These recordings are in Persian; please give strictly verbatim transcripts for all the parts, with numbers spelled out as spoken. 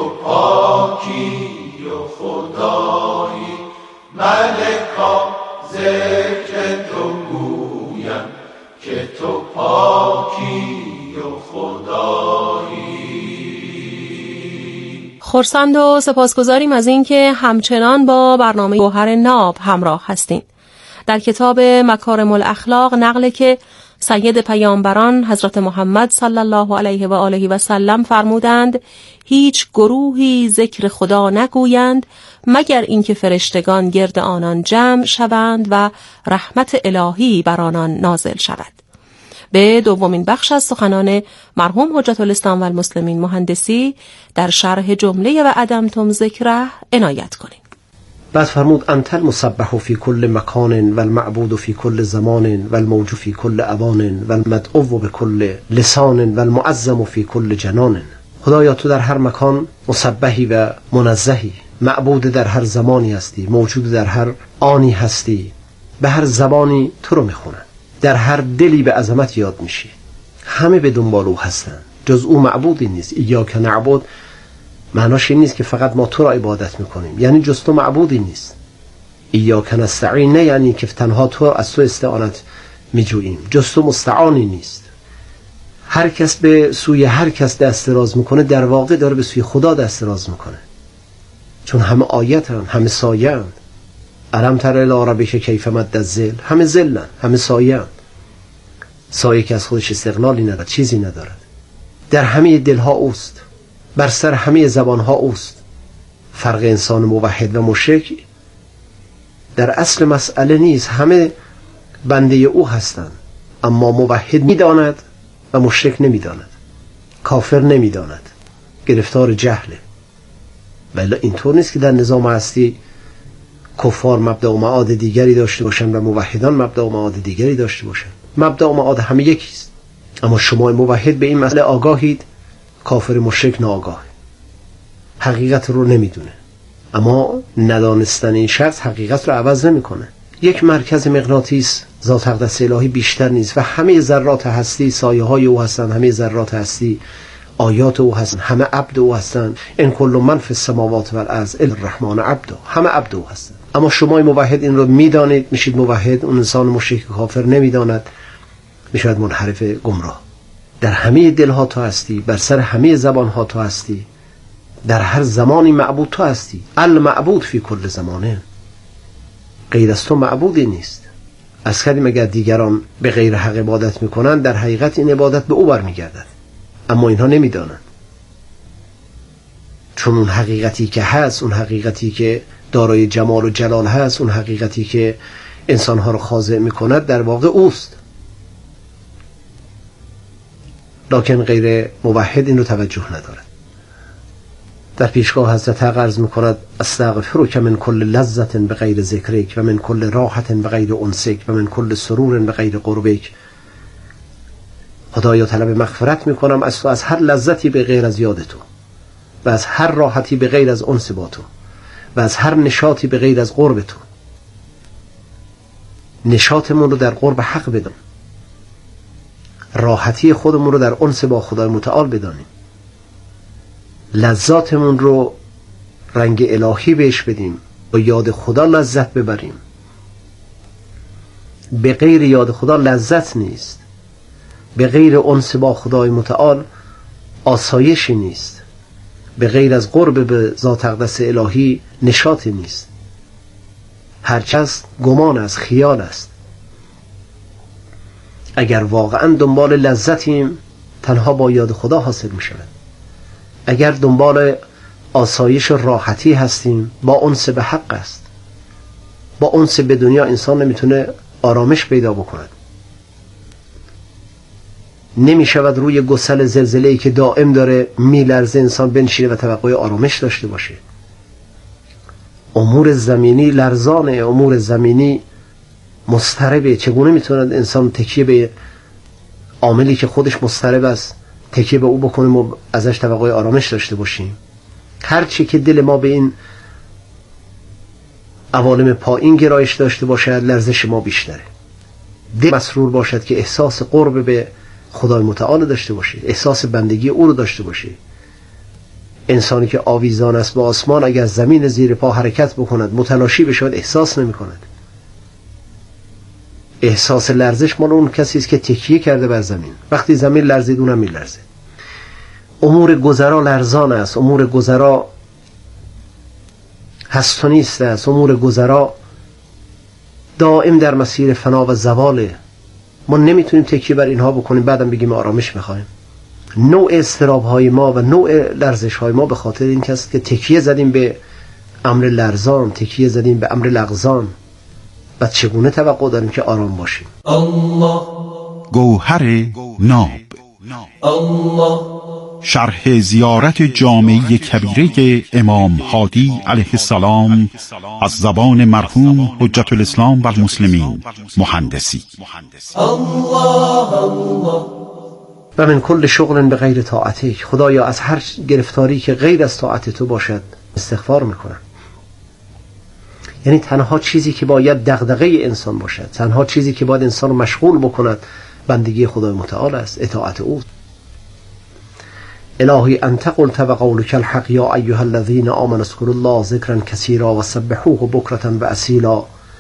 تو پاکی و خدایی، ملکا ذکر تو گویم که تو پاکی و خدایی. خرسند و سپاسگزاریم از اینکه همچنان با برنامه گوهر ناب همراه هستین. در کتاب مکارم الاخلاق نقله که سید پیامبران حضرت محمد صلی الله علیه و آله و سلم فرمودند هیچ گروهی ذکر خدا نگویند مگر اینکه فرشتگان گرد آنان جمع شوند و رحمت الهی بر آنان نازل شود. به دومین بخش از سخنان مرحوم حجت الاسلام و المسلمین مهندسی در شرح جمله و عدمتم ذکره عنایت کنیم. بعد فرمود انت المسبح فی کل مکان و المعبود فی کل زمان و الموج فی کل اوان و المدعو بکل لسان و المعظم فی کل جنان. خدایا تو در هر مکان مسبحی و منزهی، معبود در هر زمانی هستی، موجود در هر آنی هستی، به هر زبانی تو رو میخونن، در هر دلی به عظمت یاد میشی، همه به دنبال او هستن، جز او معبودی نیست. ایاک نعبد معناش این نیست که فقط ما تو را عبادت میکنیم، یعنی جز تو معبودی نیست. ایاک نستعین نه یعنی که تنها تو از تو استعانت میجوییم، جز تو مستعانی نیست. هر کس به سوی هر کس دست دراز میکنه در واقع داره به سوی خدا دست دراز میکنه، چون همه آیتن، همه سایه‌اند. الم تر الی ربک کیف مد الظل، همه ظلن، همه سایه‌اند. سایه که از خودش استقلالی ندارد، چیزی ندارد، در همه دلها اوست، بر سر همه زبانها اوست. فرق انسان موحد و مشرک در اصل مسئله نیست، همه بنده او هستند، اما موحد میداند و مشرک نمیداند، کافر نمیداند، گرفتار جهله. ولی اینطور نیست که در نظام هستی کفار مبدأ و معاد دیگری داشته باشند و موحدان مبدأ و معاد دیگری داشته باشند. مبدأ و معاد همه یکیست، اما شما موحد به این مسئله آگاهید، کافر مشرک ناآگاه، حقیقت رو نمیدونه. اما ندانستن این شخص حقیقت رو عوض نمیکنه. یک مرکز مغناطیس ذات اقدس الهی بیشتر نیست و همه ذرات هستی سایه های او هستند، همه ذرات هستی آیات او هستند، همه عبد او هستند. ان کل من فی السماوات و الارض الا الرحمن عبد، همه عبد او هستند. اما شما موحد این رو میدانید، میشید موحد. اون انسان مشرک کافر نمیداند، میشود منحرف گمراه. در همه دلها تو هستی، بر سر همه زبانها تو هستی، در هر زمانی معبود تو هستی. المعبود فی کل زمانه، غیر از تو معبودی نیست. از کردیم اگر دیگران به غیر حق عبادت میکنن، در حقیقت این عبادت به او برمیگردد، اما اینها نمیدانند. چون اون حقیقتی که هست، اون حقیقتی که دارای جمال و جلال هست، اون حقیقتی که انسانها رو خاضع میکند، در واقع اوست. لکن غیر موحد این رو توجه ندارد. در پیشگاه حضرت حق عرض میکند استغفرک من کل لذت بغیر ذکرک و من کل راحت بغیر انسک و من کل سرور بغیر قربک. خدایا طلب مغفرت میکنم از تو، از هر لذتی به غیر از یاد تو، و از هر راحتی به غیر از انس با تو، و از هر نشاطی به غیر از قرب تو. نشاطمون رو در قرب حق بدان، راحتی خودمون رو در انس با خدای متعال بدانیم، لذاتمون رو رنگ الهی بهش بدیم، با یاد خدا لذت ببریم. به غیر یاد خدا لذت نیست، به غیر انس با خدای متعال آسایشی نیست، به غیر از قرب به ذات اقدس الهی نشاطی نیست. هرچه است گمان است، خیال است. اگر واقعا دنبال لذتیم، تنها با یاد خدا حاصل می شود. اگر دنبال آسایش و راحتی هستیم، با انس به حق است. با انس به دنیا انسان نمیتونه آرامش پیدا بکند. نمی شود روی گسل زلزله‌ای که دائم داره میلرزه انسان بنشینه و توقع آرامش داشته باشه. امور زمینی لرزانه، امور زمینی مضطربه. چگونه میتواند انسان تکیه به عاملی که خودش مضطرب است تکیه به او بکنیم و ازش توقع آرامش داشته باشیم؟ هرچی که دل ما به این عوالم پایین گرایش داشته باشد، لرزش ما بیشتره. دل مسرور باشد که احساس قرب به خدای متعال داشته باشید، احساس بندگی او رو داشته باشید، انسانی که آویزان است به آسمان اگر زمین زیر پا حرکت بکند متلاشی بشود احساس نمی کند. احساس لرزش مال اون کسی است که تکیه کرده بر زمین. وقتی زمین لرزید اونم می لرزه. امور گذرا لرزان است، امور گذرا هست و نیست است، امور گذرا دائم در مسیر فنا و زواله. ما نمیتونیم تکیه بر اینها بکنیم بعدم بگیم آرامش میخوایم. نوع اضطراب های ما و نوع لرزش های ما به خاطر این است که تکیه زدیم به امر لرزان، تکیه زدیم به امر لغزان. بعد چگونه توقع داریم که آرام باشیم؟ الله گوهر ناب، الله شرح زیارت جامعه کبیره امام هادی علیه السلام از زبان مرحوم حجت الاسلام و المسلمین مهندسی. الله الله و من کل شغل به غیر طاعتک، خدایا از هر گرفتاری که غیر از طاعت تو باشد استغفار میکنم. یعنی تنها چیزی که باید دغدغه انسان باشد، تنها چیزی که باید انسان رو مشغول بکند بندگی خدای متعال است، اطاعت او. الهی انت قلت و قولک الحق یا ایها الذین آمنوا اذکروا الله ذکرا کثیرا و سبحوه بکرة و اصیلا.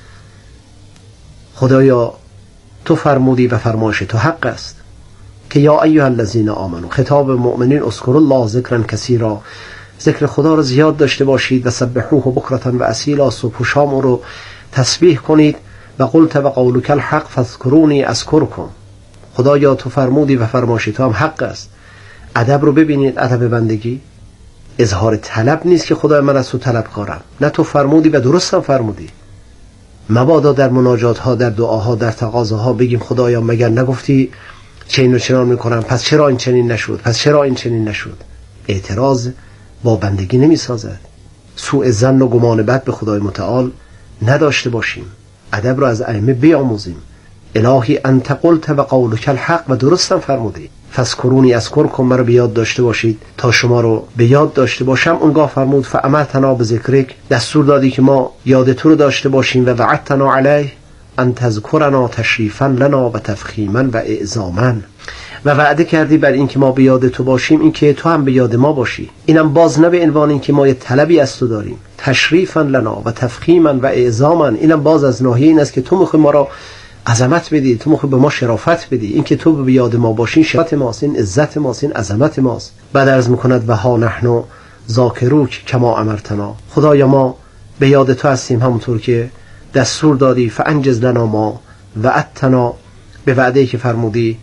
خدایا تو فرمودی و فرمایش تو حق است که یا ایها الذین آمنوا، خطاب مؤمنین، اذکروا الله ذکرا کثیرا، ذکر خدا رو زیاد داشته باشید، و سبحوه بکرة و اصیلا، صبح و شام رو تسبیح کنید. و قلت و قولک الحق فاذکرونی اذکرکم. خدایا تو فرمودی و فرمایش تو هم حق است. ادب رو ببینید، ادب بندگی اظهار طلب نیست که خدای من از تو طلبکارم، نه تو فرمودی و درستم فرمودی. مبادا در مناجات ها، در دعاها، در تقاضاها بگیم خدایا مگر نگفتی چنین و چنان میکنم، پس چرا این چنین نشد، پس چرا این چنین نشد. اعتراض با بندگی نمی سازد. سوء ظن و گمان بد به خدای متعال نداشته باشیم. ادب رو از ائمه بیاموزیم. الهی انت قلت و قولک الحق، و درستم فرمودی. فاذکرونی اذکرکم، مرا به یاد داشته باشید تا شما رو به یاد داشته باشم. اونگاه فرمود فامرتنا بذکرک، دستور دادی که ما یاد تو رو داشته باشیم. و وعدتنا علیه ان تذکرنا تشریفا لنا و تفخیما و اعظاما، و وعده کردی بر این که ما به یاد تو باشیم، این که تو هم به یاد ما باشی. اینم باز نه به عنوان این که ما یه طلبی از تو داریم، تشریفا لنا و تفخیما و اعظاما، اینم باز از ناحیه این است که تو میخوای ما را عظمت بدی، تو میخوای به ما شرافت بدی. این که تو به یاد ما باشین شرافت ماست، این عزت ماست، این عظمت ماست. بعد عرض میکند و ها نحن ذاکروک کما امرتنا، خدایا ما به یاد تو هستیم همونطور که دستور دادی. فانجز لنا ما وعدتنا، به وعده‌ای که فرمودی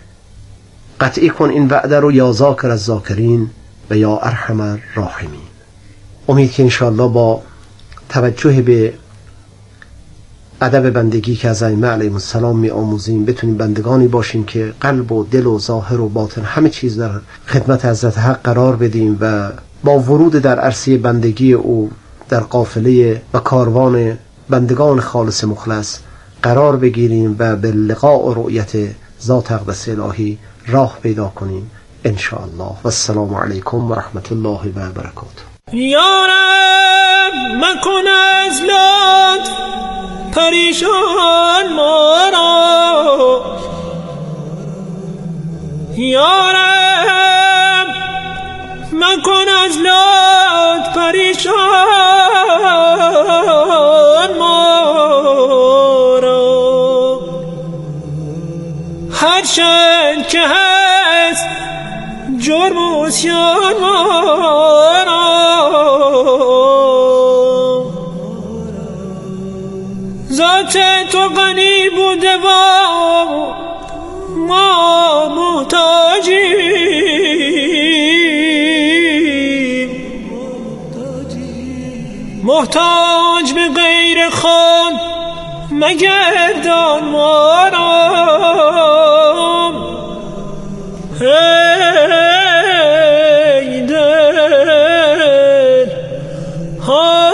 قطعی کن این وعده رو، یا ذاکر الذاکرین و یا ارحم الراحمین. امید که انشاءالله با توجه به ادب بندگی که از ائمه علیهم السلام می آموزیم بتونیم بندگانی باشیم که قلب و دل و ظاهر و باطن همه چیز در خدمت حضرت حق قرار بدیم و با ورود در عرصه بندگی او در قافله و کاروان بندگان خالص مخلص قرار بگیریم و به لقاء و رؤیت ذات اقدس الهی راه پیدا کنیم ان شاء الله. و السلام علیکم و رحمت الله و برکاته. یا رب مکن از لطف پریشان ما را، یا رب مکن از لطف پریشان ما را. هرچند که هست جرم و عصیان ما را، ذات تو غنی بوده و ما محتاجیم، محتاج به غیر خود مگردان ما را. ای دل ها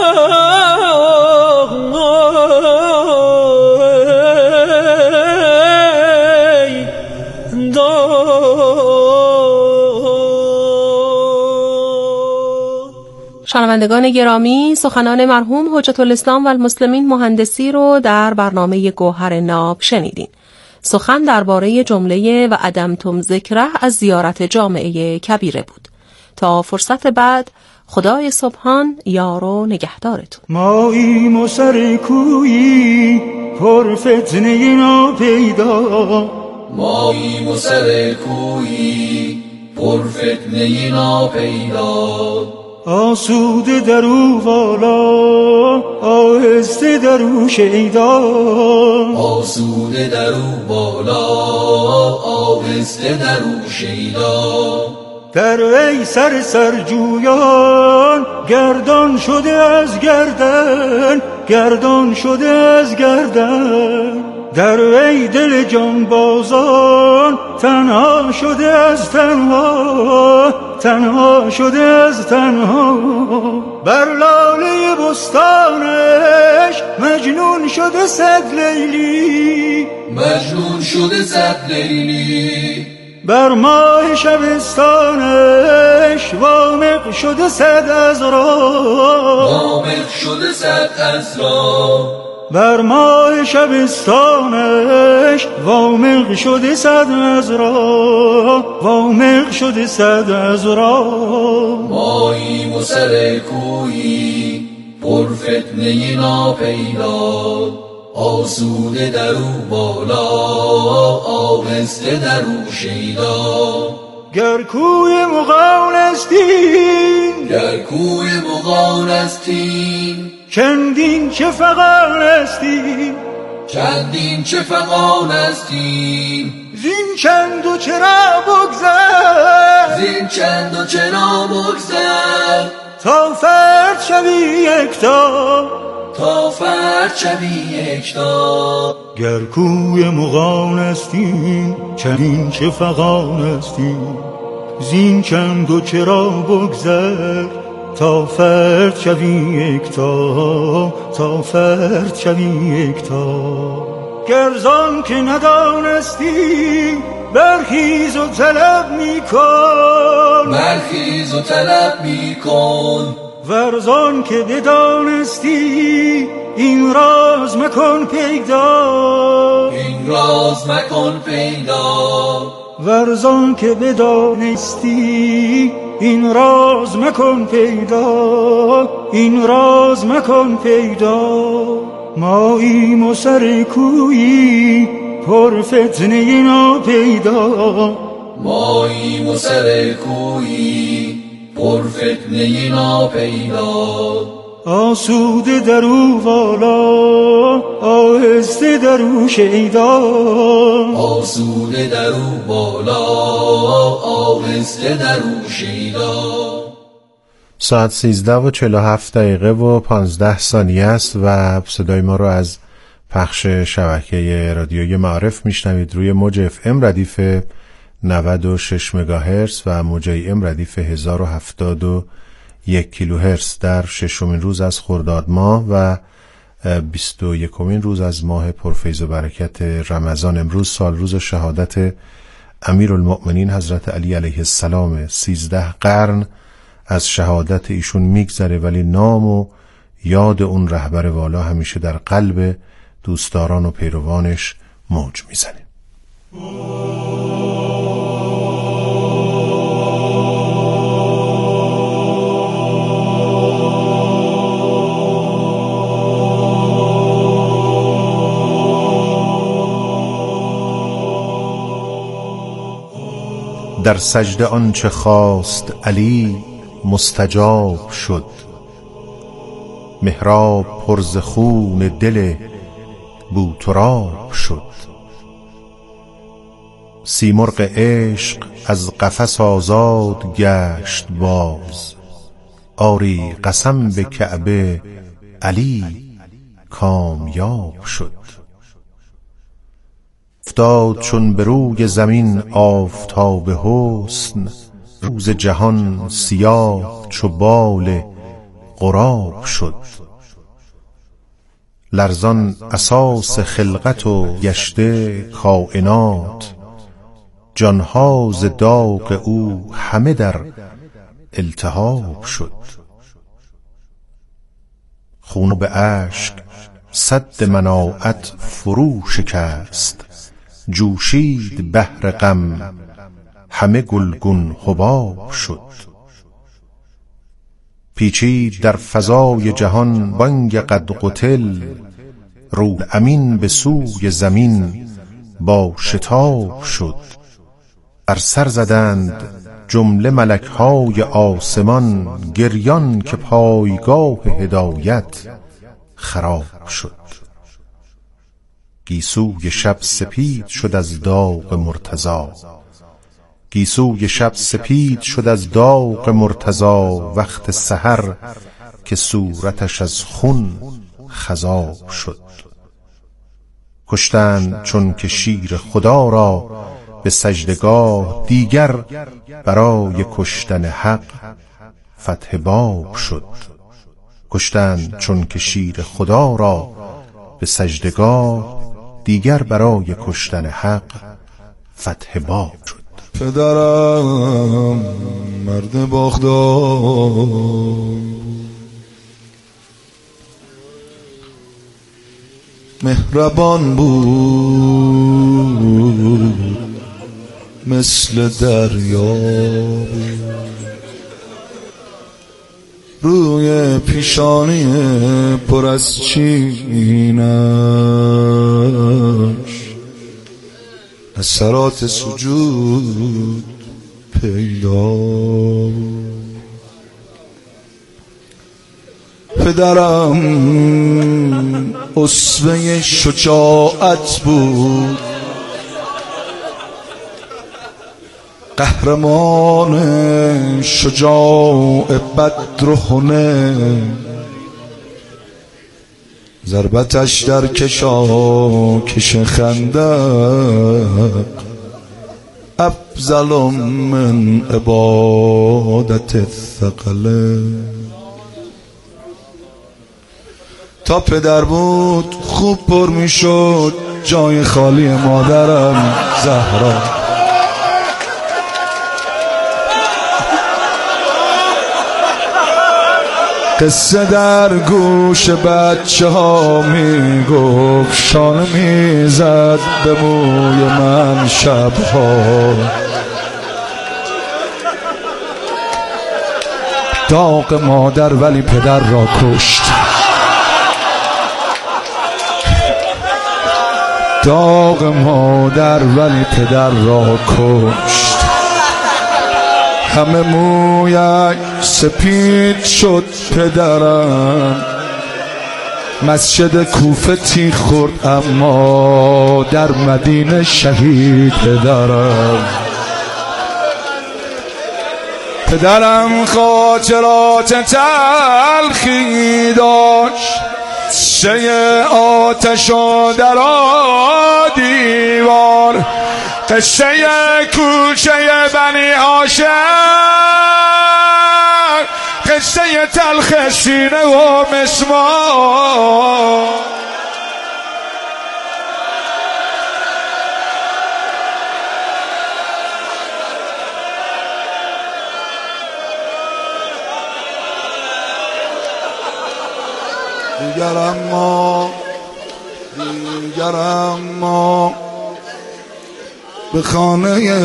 شنوندگان گرامی، سخنان مرحوم حجت الاسلام و المسلمین مهندسی رو در برنامه گوهر ناب شنیدین. سخن درباره جمله و عدمتم ذکره از زیارت جامعه کبیره بود. تا فرصت بعد، خدای سبحان یار و نگهدارتون. ماییم و سر کویی پر فتنه ناپیدا، ماییم و سر کویی پر فتنه ناپیدا، آسوده در او والا آهسته در او شیدا، آسوده در او بالا آهسته در او شیدا، در وی سر سرجویان گردان شده از گردن، گردان شده از گردن، در وی دل جانبازان تنها شده از تنها، تنها شده از تنها، بر لاله بستانش مجنون شده صد لیلی، مجنون شده صد لیلی، بر ماه شبستانش وامق شده صد عذرا، وامق شده صد عذرا، بر ماه شبستانش وامق شده صد عذرا، وامق شده صد عذرا. ماییم و سر کویی پر فتنه ناپیدا، آسوده در او بالا آهسته در او شیدا، گر کوی مغان استین، گر کوی مغان استین، چندین چه فغان استین، چندین چه فغان استین، زین چند و چرا بگذر، زین چند و چرا بگذر، تا فرد شوی یکتا، تا فرد شوی یکتا، گر کوی مغان استین، چندین چه فغان استین، زین چند و چرا بگذر، تا فرد شوی یکتا، تا فرد شوی یکتا، گر زان که ندانستی برخیز و طلب میکن، برخیز و طلب میکن، ورزان که بدانستی این راز مکن پیدا، این راز مکن پیدا، ورزان که بدانستی این راز مکن پیدا، این راز مکن پیدا، ماییم و سر کویی پر فتنه ناپیدا، ماییم و سر کویی پر فتنه ناپیدا، آسوده در او والا آهسته در او شیدا، آسوده در او بالا آهسته در او شیدا. ساعت سیزده و چهل و هفت دقیقه و پانزده ثانیه است و صدای ما رو از پخش شبکه رادیوی معارف میشنوید روی موج اف ام ردیف نود و شش مگاهرتز و موج ای ام ردیف هزار و هفتاد و یک کیلوهرتز در ششمین روز از خرداد ماه و بیست و یکمین روز از ماه پرفیض و برکت رمضان. امروز سال روز شهادت امیرالمؤمنین حضرت علی علیه السلام. سیزده قرن از شهادت ایشون میگذره ولی نام و یاد اون رهبر والا همیشه در قلب دوستداران و پیروانش موج میزنه. در سجده آنچه خواست علی مستجاب شد، محراب پر ز خون دل بوتراب شد. سیمرغ عشق از قفس آزاد گشت باز، آری قسم به کعبه علی کامیاب شد. افتاد چون به روی زمین آفتاب حسن، روز جهان سیاه چو بال غراب شد. لرزان اساس خلقت و گشته کائنات، جانها ز داغ او همه در التهاب شد. خون به اشک سد مناعت فرو شکست، جوشید بحر غم همه گلگون حباب شد. پیچید در فضای جهان بانگ قد قتل، روح امین به سوی زمین با شتاب شد. بر سر زدند جمله ملک های آسمان، گریان که پایگاه هدایت خراب شد. گیسوی شب سپید شد از داغ مرتضی، گیسوی شب سپید شد از داغ مرتضی. وقت سحر که صورتش از خون خضاب شد. کشتند چون که شیر خدا را به سجدگاه، دیگر برای کشتن حق فتح باب شد. کشتند چون که شیر خدا را به سجدگاه، دیگر برای کشتن حق فتح باب شد. پدرم مرد بغداد، مهربان بود مثل دریا بود. روی پیشانی پر از چینش اثرات سجود پیدا بود. پدرم اسوه شجاعت بود، قهرمان شجاع بدر و حنین. ضربتش در کشاکش خندق افضل من عبادت الثقلین. تا پدر بود خوب پر می شد جای خالی مادرم زهرا. قصه در گوش بچه ها می گفت، شانه می زد به موی من شبها. داغ مادر ولی پدر را کشت، داغ مادر ولی پدر را کشت. همه مویش سپید شد پدرم، مسجد کوفه تیغ خورد اما در مدینه شهید پدرم. پدرم خاطرات تلخی داشت، قصه آتش و در دیوار، قصه کوچه بنی هاشم، قصه تلخ سینه و مسمار. دیگر اما دیگر اما به خانه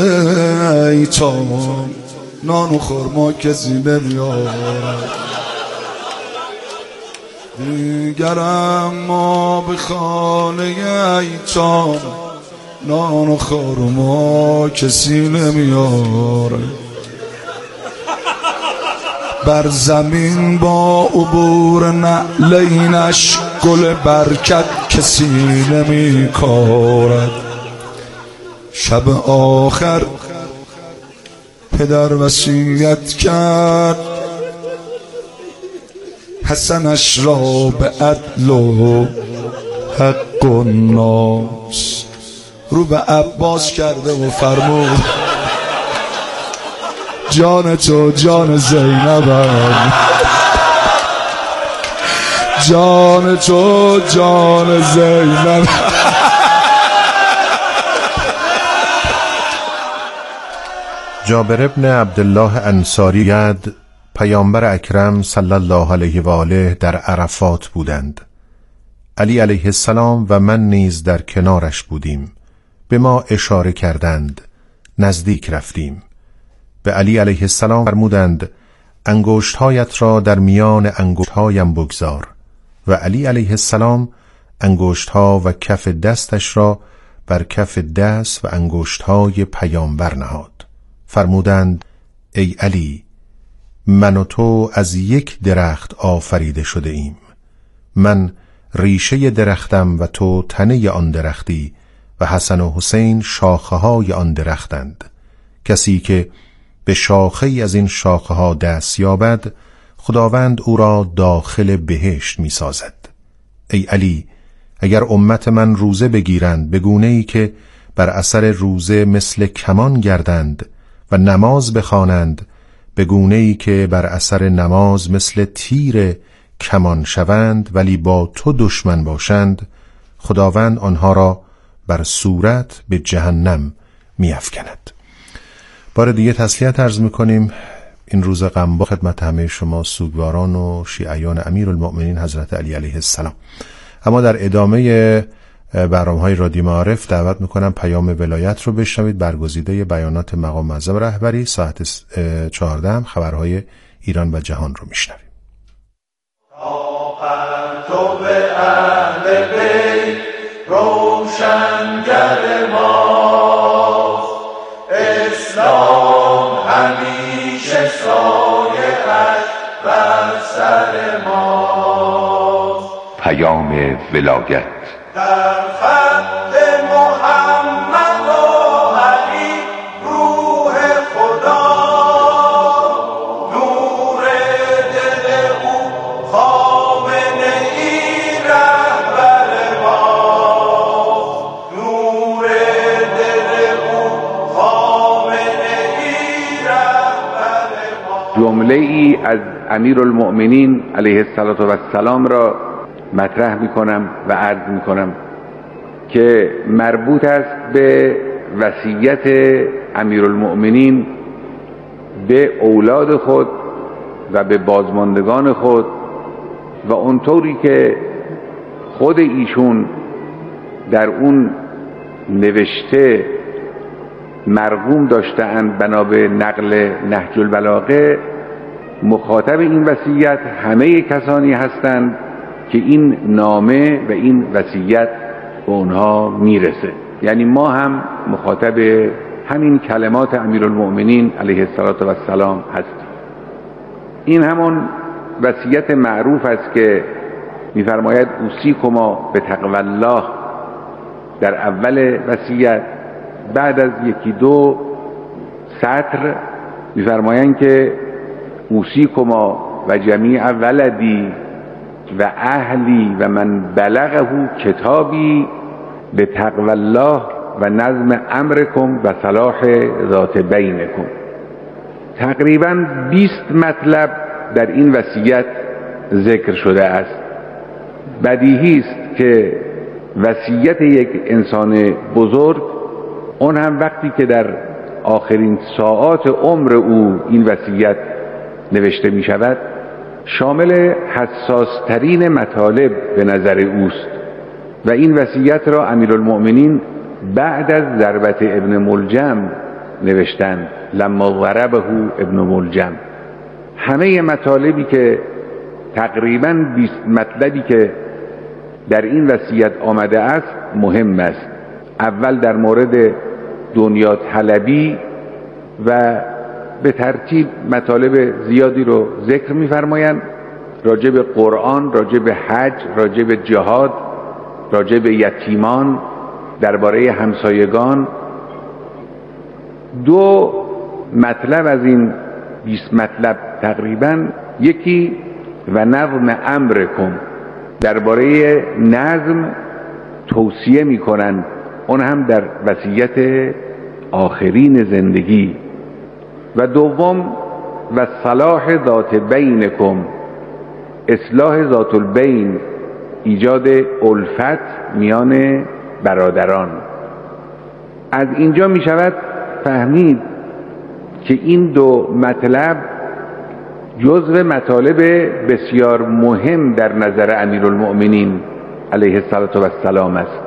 ایتام نان و خرما کسی نمیارد. دیگر اما به خانه ایتام نان و خرما کسی نمیارد. بر زمین با عبور نعلینش گل برکت کسی نمی کارد. شب آخر پدر وصیت کرد حسنش را به عدل و حق و ناس رو به عباس کرده و فرمود جان تو جان زینبم، جان تو جان زینب. جابر ابن عبدالله انصاری ید پیامبر اکرم صلی الله علیه و آله در عرفات بودند. علی علیه السلام و من نیز در کنارش بودیم. به ما اشاره کردند، نزدیک رفتیم. به علی علیه السلام فرمودند انگشتهایت را در میان انگشتهایم بگذار. و علی علیه السلام انگشتها و کف دستش را بر کف دست و انگشتهای پیامبر نهاد. فرمودند ای علی، من و تو از یک درخت آفریده شده ایم. من ریشه درختم و تو تنه آن درختی و حسن و حسین شاخه های آن درختند. کسی که به شاخه ای از این شاخه ها دست یابد، خداوند او را داخل بهشت می سازد. ای علی، اگر امت من روزه بگیرند به گونه‌ای که بر اثر روزه مثل کمان گردند و نماز بخوانند به گونه‌ای که بر اثر نماز مثل تیر کمان شوند ولی با تو دشمن باشند، خداوند آنها را بر صورت به جهنم می افکند. بار دیگه تسلیت عرض می کنیم. این روز غم با خدمت همه شما سوگواران و شیعیان امیرالمؤمنین حضرت علی علیه السلام. اما در ادامه برنامه‌های رادیو معارف دعوت میکنم پیام ولایت رو بشنوید. برگزیده بیانات مقام معظم رهبری ساعت چهارده هم خبرهای ایران و جهان رو میشنویم. تو به اهل بیت روشنگر ماست، اسلام همیشه سایه‌اش بر سر ماست. پیام ولایت در خط محمد و علی روح خدا، نور دل او خامنه ای رهبر ماست، نور دل او خامنه ای رهبر ماست. جمله ای از امیرالمؤمنین علیه السلام را مطرح میکنم و عرض میکنم که مربوط است به وصیت امیرالمؤمنین به اولاد خود و به بازماندگان خود و اونطوری که خود ایشون در اون نوشته مرقوم داشته‌اند بنا به نقل نهج البلاغه. مخاطب این وصیت همه کسانی هستند که این نامه و این وصیت به اونها میرسه. یعنی ما هم مخاطب همین کلمات امیرالمؤمنین علیه السلام هستیم. این همون وصیت معروف است که میفرماید اوصیکما به تقوی الله در اول وصیت. بعد از یکی دو سطر میفرمایند که اوصیکما و جمیع ولدی و اهلی و من بلغه کتابی به تقوی الله و نظم امرکم و صلاح ذات بینکم. تقریبا بیست مطلب در این وصیت ذکر شده است. بدیهی است که وصیت یک انسان بزرگ، اون هم وقتی که در آخرین ساعات عمر او این وصیت نوشته می شود، شامل حساسترین مطالب به نظر اوست و این وصیت را امیرالمؤمنین بعد از ضربت ابن ملجم نوشتند. لما ضربه ابن ملجم، همه مطالبی که تقریباً بیست مطلبی که در این وصیت آمده است مهم است. اول در مورد دنیا طلبی و به ترتیب مطالب زیادی رو ذکر می‌فرمایند، راجع به قرآن، راجع به حج، راجع به جهاد، راجع به یتیمان، درباره همسایگان. دو مطلب از این بیست مطلب تقریبا، یکی و نظم امرکم، درباره نظم توصیه می‌کنند، اون هم در وصیت آخرین زندگی. و دوم و صلاح ذات بینکم، اصلاح ذات البین، ایجاد الفت میان برادران. از اینجا می شود فهمید که این دو مطلب جزو مطالب بسیار مهم در نظر امیرالمؤمنین علیه السلام است.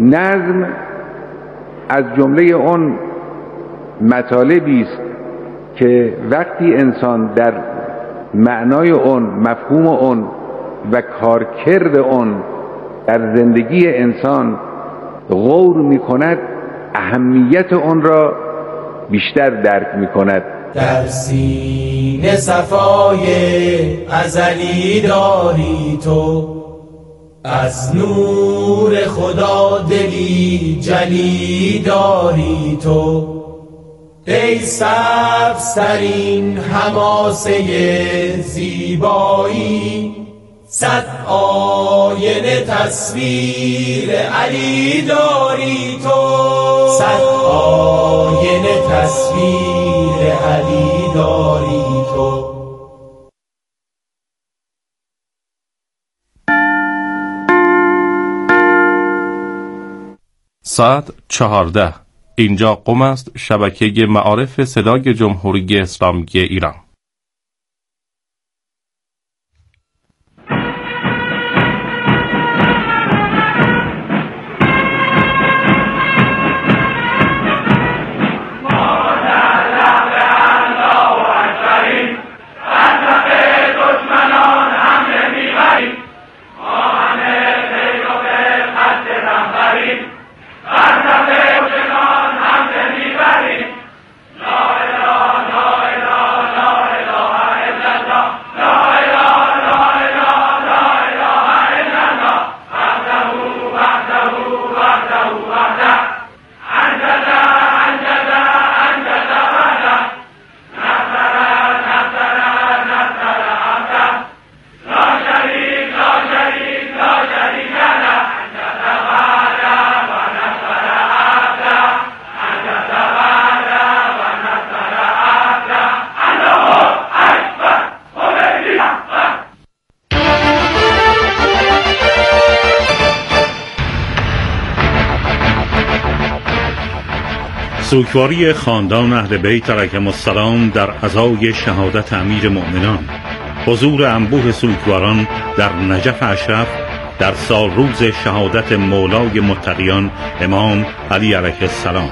نظم از جمله اون مطالبی است که وقتی انسان در معنای اون، مفهوم اون و کارکرد اون در زندگی انسان غور می کند، اهمیت اون را بیشتر درک می کند. در سینه صفای ازلی داری تو، از نور خدا دلی جلی داری تو، ای سبزترین حماسه زیبایی، صد آینه تصویر علی داری تو، صد آینه تصویر علی داری تو. ساعت چهارده. اینجا قم است، شبکه معارف صدای جمهوری اسلامی ایران. سوگواری خاندان اهل بیت علیهم السلام در عزای شهادت امیر مؤمنان، حضور انبوه سوگواران در نجف اشرف در سال روز شهادت مولای متقیان امام علی علیه السلام.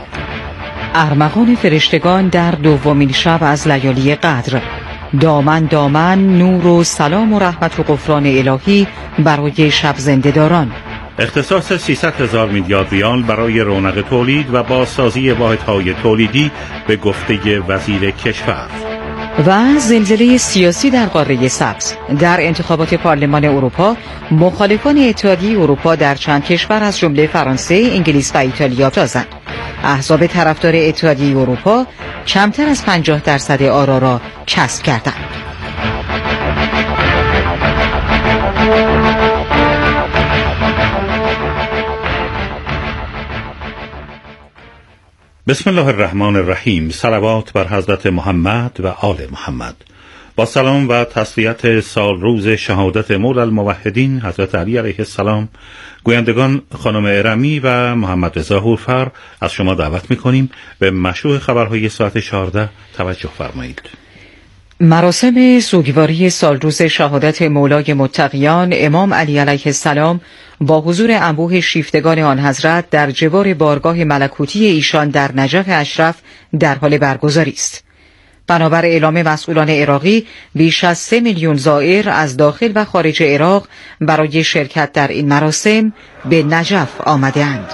ارمغان فرشتگان در دومین شب از لیالی قدر. دامن دامن نور و سلام و رحمت و غفران الهی برای شب زنده‌داران. اختصاص سیصد هزار میلیارد ریال برای رونق تولید و بازسازی واحدهای تولیدی به گفته وزیر کشور. و زلزله سیاسی در قاره سبز. در انتخابات پارلمان اروپا مخالفان اتحادیه اروپا در چند کشور از جمله فرانسه، انگلیس و ایتالیا تازند. احزاب طرفدار اتحادیه اروپا کمتر از پنجاه درصد آرا را کسب کردند. بسم الله الرحمن الرحیم. صلوات بر حضرت محمد و آل محمد. با سلام و تسلیت سال روز شهادت مولا الموحدین حضرت علی علیه السلام، گویندگان خانم ارمی و محمد رضا هورفر از شما دعوت می‌کنیم به مشروع خبرهای ساعت چهارده توجه فرمایید. مراسم سوگواری سالروز شهادت مولای متقیان امام علی علیه السلام با حضور انبوه شیفتگان آن حضرت در جوار بارگاه ملکوتی ایشان در نجف اشرف در حال برگزاری است. بنابر اعلام مسئولان عراقی، بیش از سه میلیون زائر از داخل و خارج عراق برای شرکت در این مراسم به نجف آمده‌اند.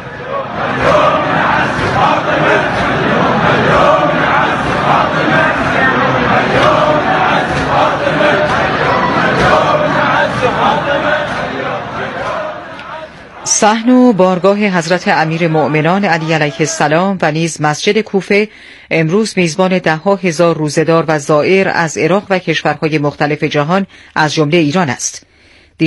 صحن و بارگاه حضرت امیر مؤمنان علی علیه السلام و نیز مسجد کوفه امروز میزبان ده ها هزار روزه‌دار و زائر از عراق و کشورهای مختلف جهان از جمله ایران است.